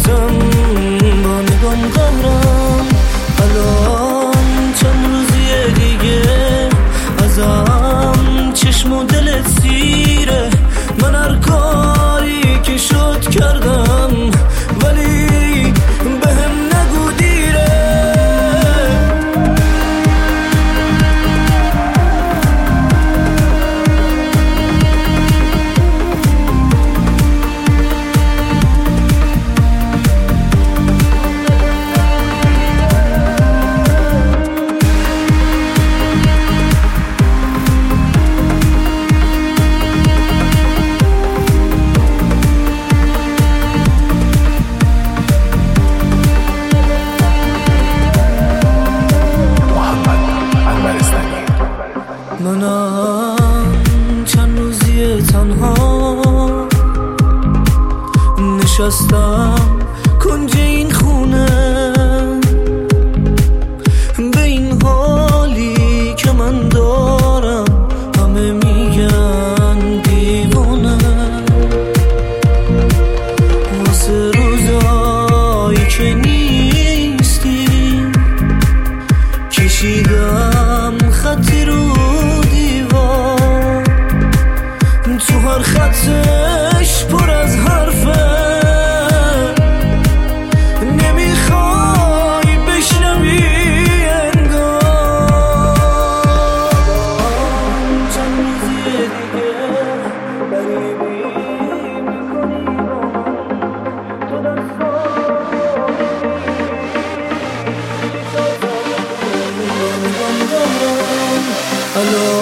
بازم با نگام قهرم. الان چند روزیه دیگه ازم چشم و دلت سیره. من هر کاری که شد کردم ولی بهم نگو دیره. منم چند روزیه تنها نشستم کنج این خونه، به این حالی که من دارم همه میگن دیوانه. واسه روزایی که نیستی کشیدم خطی رو دیوار، تو هر خطش پر از حرفه. نمیخوای بشنوی انگار. چند روزیه دیگه غریبی میکنی با من، تو دست الان